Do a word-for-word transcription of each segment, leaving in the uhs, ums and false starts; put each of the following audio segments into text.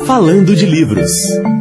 Falando de Livros.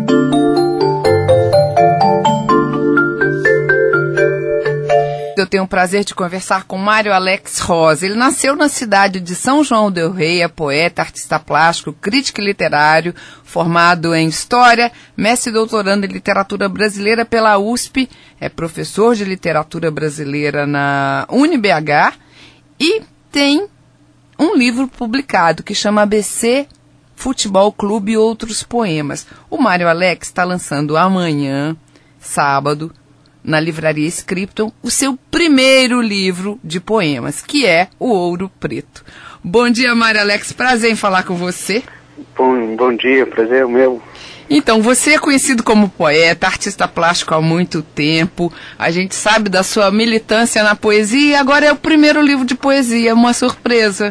Eu tenho o prazer de conversar com Mário Alex Rosa. Ele nasceu na cidade de São João del Rei, é poeta, artista plástico, crítico literário, formado em História, mestre e doutorando em Literatura Brasileira pela U S P, é professor de Literatura Brasileira na U N B H e tem um livro publicado que chama A B C Futebol Clube e Outros Poemas. O Mário Alex está lançando amanhã, sábado, na Livraria Scripton, o seu primeiro livro de poemas, que é O Ouro Preto. Bom dia, Mário Alex, prazer em falar com você. Bom, bom dia, prazer é o meu. Então, você é conhecido como poeta, artista plástico há muito tempo, a gente sabe da sua militância na poesia e agora é o primeiro livro de poesia, uma surpresa.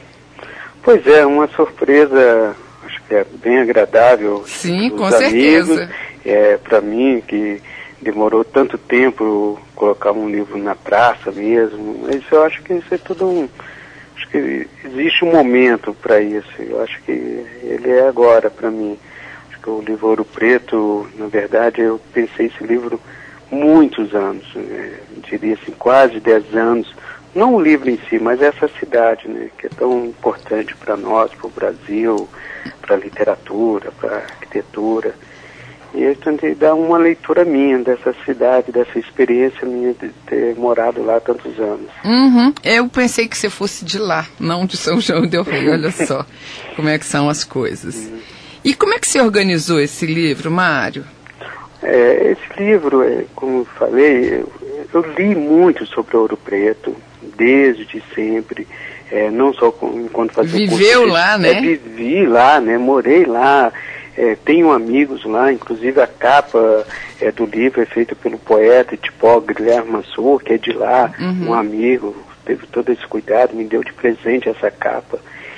Pois é, uma surpresa, acho que é bem agradável. Sim, com amigos, certeza. É, para mim, que demorou tanto tempo colocar um livro na praça mesmo, mas eu acho que isso é tudo um... Acho que existe um momento para isso, eu acho que ele é agora para mim. Acho que o livro Ouro Preto, na verdade, eu pensei esse livro muitos anos, né? Diria assim, quase dez anos, não o livro em si, mas essa cidade, né, que é tão importante para nós, para o Brasil, para a literatura, para a arquitetura. E eu tentei dar uma leitura minha dessa cidade, dessa experiência minha de ter morado lá há tantos anos. Uhum. Eu pensei que você fosse de lá, não de São João del Rei, olha só como é que são as coisas. Uhum. E como é que você organizou esse livro, Mário? É, esse livro, é, como eu falei, eu, eu li muito sobre Ouro Preto, desde sempre, é, não só com, enquanto fazia Viveu curso, lá, é, né? Vivi lá, né? Morei lá. É, tenho amigos lá, inclusive a capa é, do livro é feita pelo poeta e tipógrafo Guilherme Mansur, que é de lá, uhum. Um amigo, teve todo esse cuidado, me deu de presente essa capa.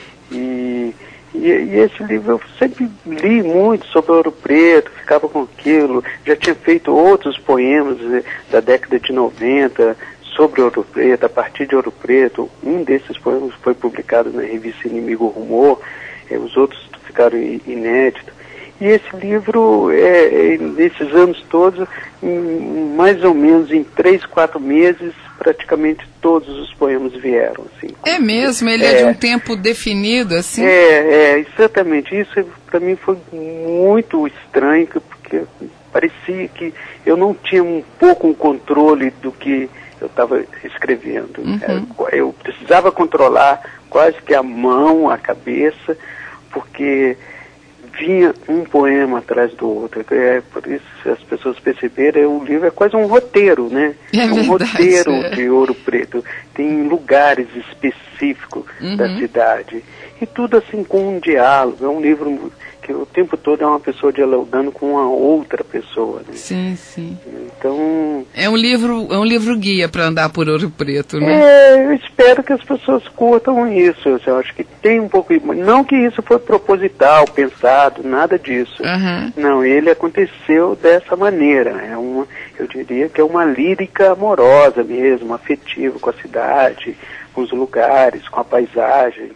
E, e, e esse livro eu sempre li muito sobre Ouro Preto, ficava com aquilo, já tinha feito outros poemas da década de noventa sobre Ouro Preto, a partir de Ouro Preto. Um desses poemas foi publicado na revista Inimigo Rumor, é, os outros ficaram inéditos. E esse livro, é, é, nesses anos todos, em, mais ou menos em três, quatro meses, praticamente todos os poemas vieram. Assim, é mesmo? Ele é, é de um tempo definido, assim? É, é exatamente. Isso para mim foi muito estranho, porque parecia que eu não tinha um pouco um controle do que eu estava escrevendo. Uhum. É, eu precisava controlar quase que a mão, a cabeça, porque vinha um poema atrás do outro. É, por isso, se as pessoas perceberem, o livro é quase um roteiro, né? É um verdade, roteiro é. de Ouro Preto. Tem lugares específicos uhum. da cidade. E tudo assim com um diálogo. É um livro que o tempo todo é uma pessoa dialogando com uma outra pessoa, né? Sim, sim. Então... É um livro, é um livro guia para andar por Ouro Preto, né? É, eu espero que as pessoas curtam isso. Eu acho que tem um pouco... Não que isso foi proposital, pensado, nada disso. Uhum. Não, ele aconteceu dessa maneira. É uma, eu diria que é uma lírica amorosa mesmo, afetiva com a cidade, com os lugares, com a paisagem.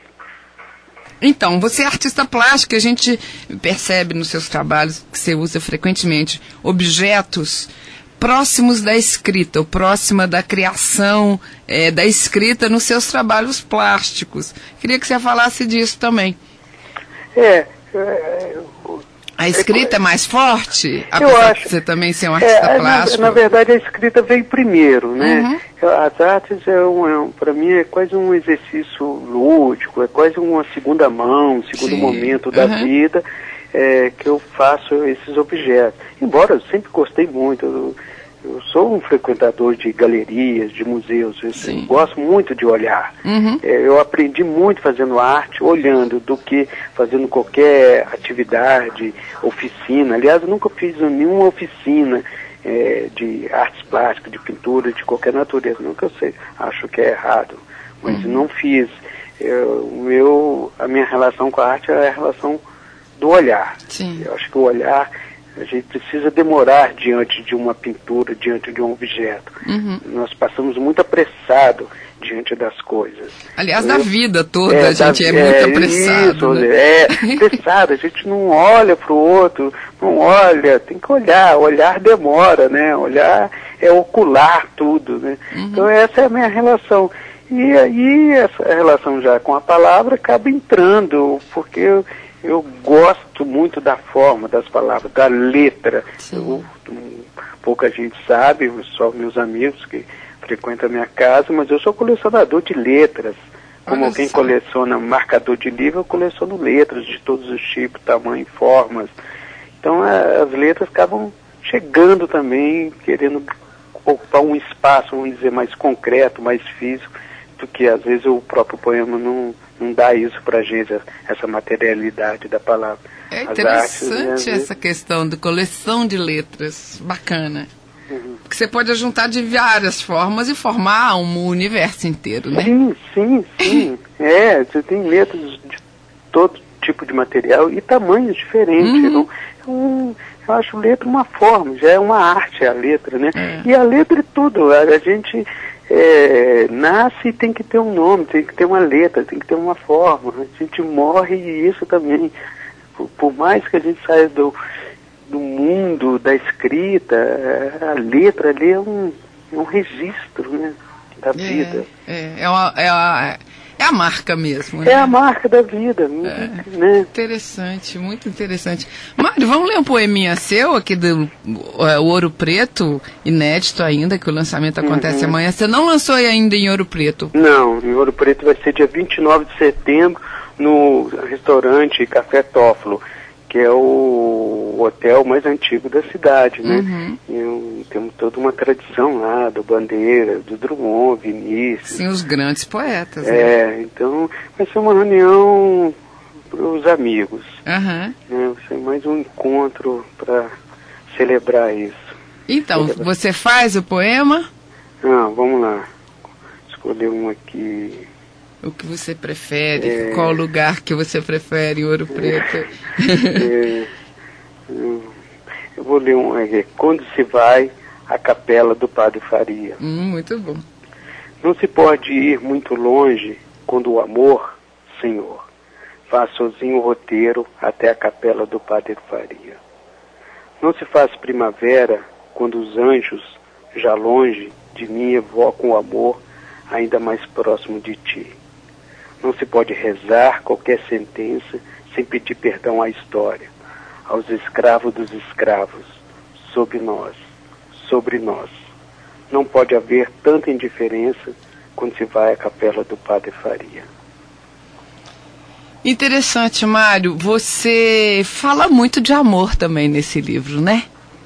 Então, você é artista plástico, a gente percebe nos seus trabalhos que você usa frequentemente objetos próximos da escrita, ou próxima da criação é, da escrita nos seus trabalhos plásticos. Queria que você falasse disso também. É, é a escrita é, é mais forte, apesar eu acho, de você também ser um artista é, plástico? Na, na verdade, a escrita veio primeiro, né? Uhum. As artes, é um, é um, para mim, é quase um exercício lúdico, é quase uma segunda mão, um segundo Sim. momento da uhum. vida é, que eu faço esses objetos. Embora eu sempre gostei muito, eu, eu sou um frequentador de galerias, de museus, eu, eu gosto muito de olhar. Uhum. É, eu aprendi muito fazendo arte, olhando, do que fazendo qualquer atividade, oficina. Aliás, eu nunca fiz nenhuma oficina é, de artes plásticas, de pintura, de qualquer natureza. Nunca eu sei, acho que é errado, mas uhum. não fiz. Eu, meu, a minha relação com a arte é a relação do olhar. Sim. Eu acho que o olhar A gente precisa demorar diante de uma pintura, diante de um objeto. Uhum. Nós passamos muito apressado diante das coisas. Aliás, da vida toda, é, a gente da, é muito é, apressado. Isso, né? É, apressado, a gente não olha para o outro, não olha, tem que olhar, olhar demora, né? Olhar é ocular tudo, né? Uhum. Então essa é a minha relação. E aí essa relação já com a palavra acaba entrando, porque eu, eu gosto muito da forma das palavras, da letra. Eu, pouca gente sabe, só meus amigos que frequentam a minha casa, mas eu sou colecionador de letras. Como Olha alguém só. coleciona marcador de livro, eu coleciono letras de todos os tipos, tamanho, formas. Então a, as letras acabam chegando também, querendo ocupar um espaço, vamos dizer, mais concreto, mais físico, do que às vezes o próprio poema não, não dá isso para a gente, essa materialidade da palavra. É interessante artes, né, essa questão de coleção de letras, bacana. Uhum. Porque você pode juntar de várias formas e formar um universo inteiro, né? Sim, sim, sim. é, você tem letras de todo tipo de material e tamanhos diferentes. Uhum. Então, é um, eu acho letra uma forma, já é uma arte a letra, né? É. E a letra é tudo. A, a gente é, nasce e tem que ter um nome, tem que ter uma letra, tem que ter uma forma. A gente morre e isso também. Por, por mais que a gente saia do, do mundo da escrita, a letra ali é um, é um registro, né, da vida. É, é, uma, é, a, é a marca mesmo, né? É a marca da vida, é, né? Interessante, muito interessante. Mário, vamos ler um poeminha seu aqui do é, Ouro Preto, inédito ainda, que o lançamento acontece uhum. amanhã. Você não lançou ainda em Ouro Preto? Não, em Ouro Preto vai ser dia vinte e nove de setembro, no restaurante Café Tófilo, que é o hotel mais antigo da cidade, né? Uhum. E temos toda uma tradição lá, do Bandeira, do Drummond, Vinícius. Sim, os grandes poetas. É, né? Então vai ser uma reunião para os amigos. Uhum. Né? Vai ser mais um encontro para celebrar isso. Então, celebrar. Você faz o poema? Ah, vamos lá. Escolher um aqui... O que você prefere? É... Qual lugar que você prefere em Ouro Preto? É... Eu vou ler um aqui. Quando se vai à capela do Padre Faria. Hum, muito bom. Não se pode ir muito longe quando o amor, Senhor, faz sozinho o roteiro até a capela do Padre Faria. Não se faz primavera quando os anjos, já longe de mim, evocam o amor ainda mais próximo de ti. Não se pode rezar qualquer sentença sem pedir perdão à história, aos escravos dos escravos, sobre nós, sobre nós. Não pode haver tanta indiferença quando se vai à capela do Padre Faria. Interessante, Mário. Você fala muito de amor também nesse livro, né?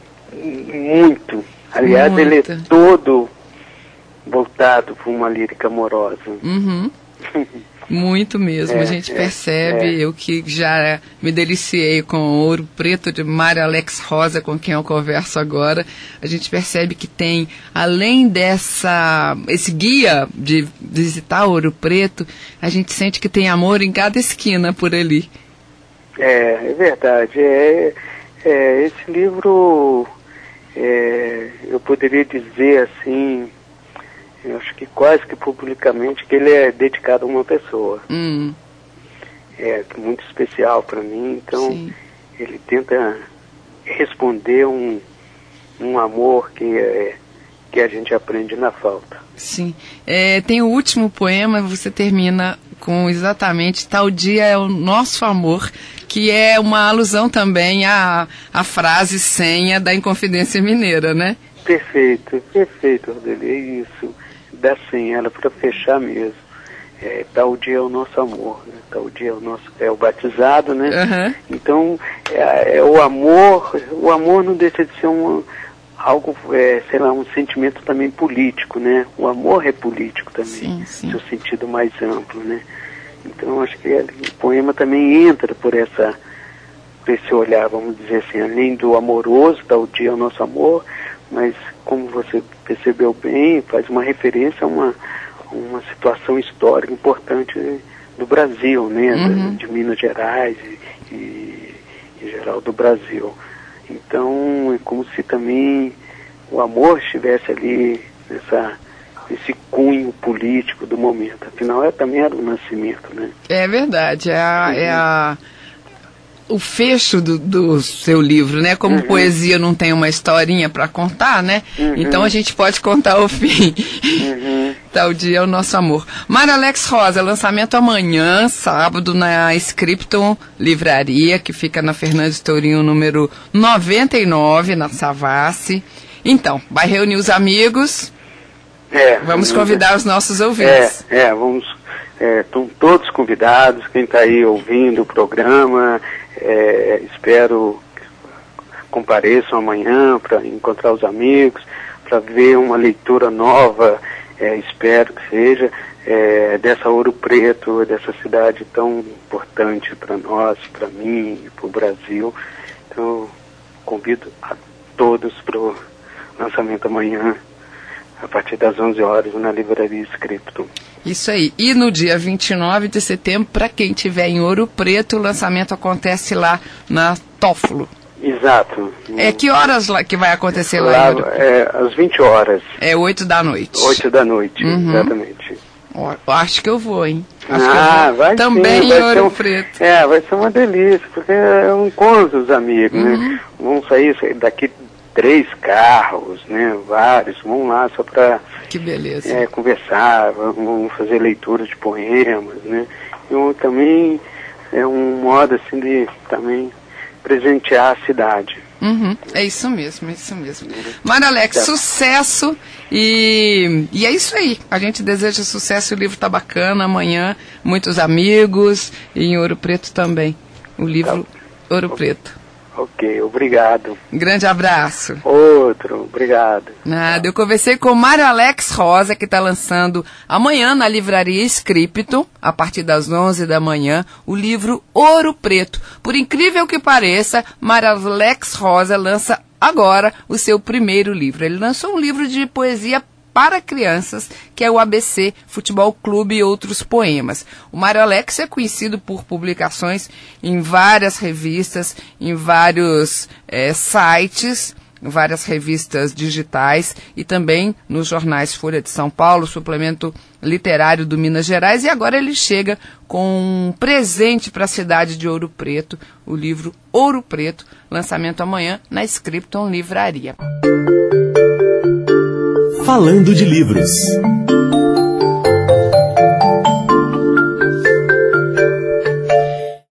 Muito. Aliás, muito. Ele é todo voltado para uma lírica amorosa. Uhum. Muito mesmo, é, a gente é, percebe, é. Eu que já me deliciei com o Ouro Preto de Mário Alex Rosa, com quem eu converso agora, a gente percebe que tem, além dessa, esse guia de visitar Ouro Preto, a gente sente que tem amor em cada esquina por ali. É, é verdade, é, é, esse livro, é, eu poderia dizer assim, eu acho que quase que publicamente que ele é dedicado a uma pessoa. Hum. É muito especial para mim, então Sim. ele tenta responder um, um amor que, é, que a gente aprende na falta. Sim. É, tem o último poema, você termina com exatamente Tal Dia é o Nosso Amor, que é uma alusão também à, à frase senha da Inconfidência Mineira, né? Perfeito, perfeito, Rodrigo, é isso. Dá sim, ela para fechar mesmo. É, tal dia é o nosso amor, né? Tal dia é o nosso, é o batizado, né? Uhum. Então, é, é o amor, o amor não deixa de ser um, algo, é, sei lá, um sentimento também político, né? O amor é político também, sim, sim. Seu sentido mais amplo, né? Então, acho que é, o poema também entra por essa, por esse olhar, vamos dizer assim, além do amoroso, tal dia é o nosso amor, mas como você percebeu bem, faz uma referência a uma, uma situação histórica importante do Brasil, né? Uhum. De Minas Gerais e, e, em geral, do Brasil. Então é como se também o amor estivesse ali nessa, nesse cunho político do momento. Afinal, é, também era o nascimento, né? É verdade, é a... Uhum. É a... o fecho do, do seu livro, né? Como uhum. poesia não tem uma historinha para contar, né? Uhum. Então a gente pode contar o fim. Uhum. Tal dia é o nosso amor. Mário Alex Rosa, lançamento amanhã, sábado, na Scripton Livraria, que fica na Fernandes Tourinho, número noventa e nove, na Savassi. Então, vai reunir os amigos. É, vamos convidar é, os nossos ouvintes. É, é vamos... Estão é, todos convidados, quem está aí ouvindo o programa, é, espero que compareçam amanhã para encontrar os amigos, para ver uma leitura nova, é, espero que seja, é, dessa Ouro Preto, dessa cidade tão importante para nós, para mim e para o Brasil. Então, convido a todos para o lançamento amanhã, a partir das onze horas, na Livraria Scripton. Isso aí. E no dia vinte e nove de setembro, para quem estiver em Ouro Preto, o lançamento acontece lá na Tófilo. Exato. É, que horas lá que vai acontecer lá, lá em Ouro Preto? É, às vinte horas. É oito da noite. oito da noite, uhum. Exatamente. Ó, acho que eu vou, hein? Acho ah, que eu vou. vai Também sim, em vai Ouro um, Preto. É, vai ser uma delícia, porque é um encontro dos amigos, uhum. né? Vão sair daqui três carros, né? Vários, vão lá só para... Que beleza. É, conversar, vamos fazer leitura de poemas, né? E também é um modo assim de também presentear a cidade. Uhum, é isso mesmo, é isso mesmo. Uhum. Mário Alex, tá. Sucesso e, e é isso aí. A gente deseja sucesso, o livro tá bacana, amanhã muitos amigos e em Ouro Preto também. O livro tá. Ouro Preto. Ok, obrigado. Grande abraço. Outro, obrigado. Nada, eu conversei com o Mário Alex Rosa, que está lançando amanhã na Livraria Scripton, a partir das onze da manhã, o livro Ouro Preto. Por incrível que pareça, Mário Alex Rosa lança agora o seu primeiro livro. Ele lançou um livro de poesia para crianças, que é o A B C Futebol Clube e Outros Poemas. O Mário Alex é conhecido por publicações em várias revistas, em vários é, sites, em várias revistas digitais e também nos jornais Folha de São Paulo, Suplemento Literário do Minas Gerais, e agora ele chega com um presente para a cidade de Ouro Preto, o livro Ouro Preto, lançamento amanhã na Scripton Livraria. Falando de livros.